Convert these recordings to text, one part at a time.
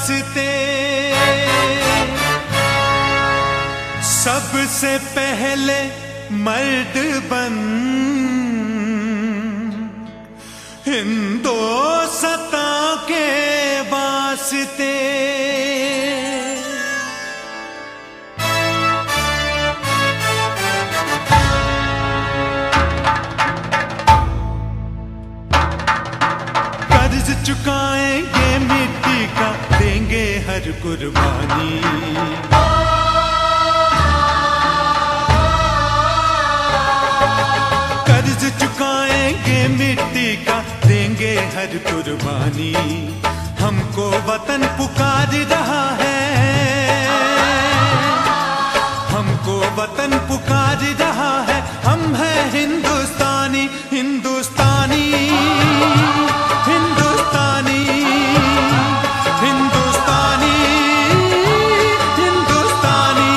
वास्ते सबसे पहले मर्द बन, हिंदुस्तान के वास्ते। कर्ज चुकाएंगे मिट्टी का, देंगे हर कुर्बानी। कर्ज चुकाएंगे मिट्टी का, देंगे हर कुर्बानी। हमको वतन पुकार रहा है, हमको वतन पुकार रहा है। हम हैं हिंदुस्तानी, हिंदुस्तानी, हिंदुस्तानी, हिंदुस्तानी, हिंदुस्तानी।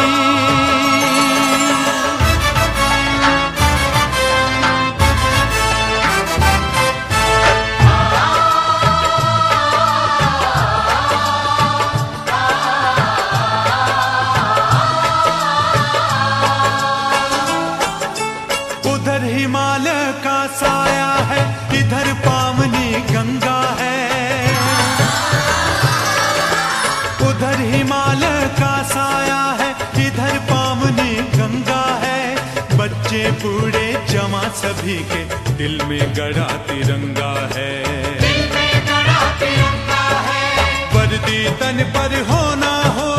उधर हिमालय का साया है, इधर पावनी गंगा है। उधर हिमालय का साया है, इधर पावनी गंगा है। बच्चे बूढ़े जवां सभी के दिल में गड़ा तिरंगा है। वर्दी तन पर हो ना हो,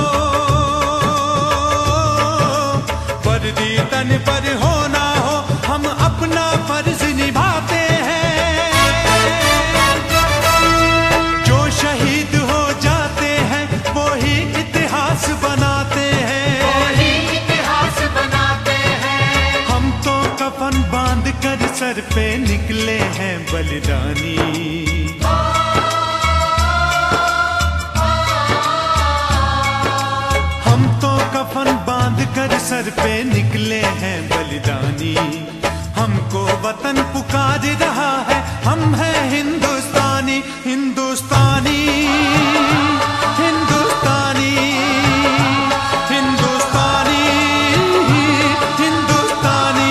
वर्दी तन पर हो ना हो, हम अपना फर्ज निभाते हैं। जो शहीद हो जाते हैं वो ही इतिहास बनाते हैं, वो ही इतिहास बनाते हैं। हम तो कफन बांध कर सर पे निकले हैं बलिदानी। हम तो कफन बांध कर सर पे निकले हैं बलिदानी। हमको वतन पुकार रहा है, हम हैं हिंदुस्तानी, हिंदुस्तानी, हिंदुस्तानी, हिंदुस्तानी, हिंदुस्तानी।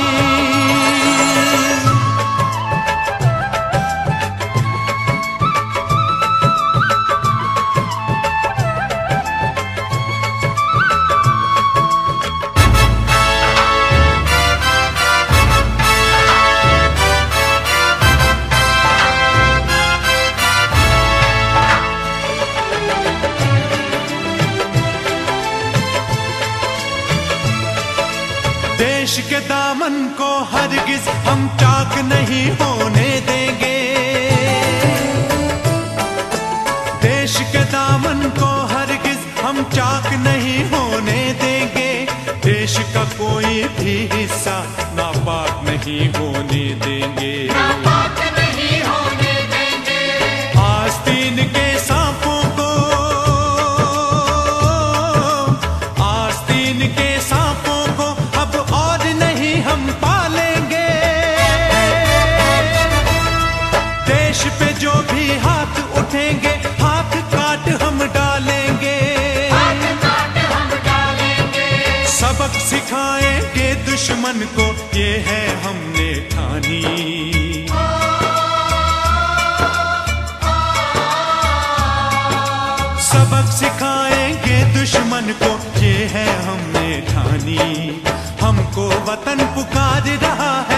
देश के दामन को हरगिज हम चाक नहीं होने देंगे। देश के दामन को हरगिज हम चाक नहीं होने देंगे। देश का कोई भी हिस्सा नापाक नहीं होने देंगे, नापाक नहीं होने देंगे। आस्तीन के सांपों को, आस्तीन के सांपों को अब और नहीं हम पालेंगे। देश पे जो भी हाथ उठेंगे, हाथ काट हम डालेंगे, हाथ काट हम डालेंगे। सबक सिखाएंगे दुश्मन को, ये है हमने ठानी। सबक सिखाएंगे दुश्मन को, ये है हमने ठानी। हमको वतन पुकार रहा है।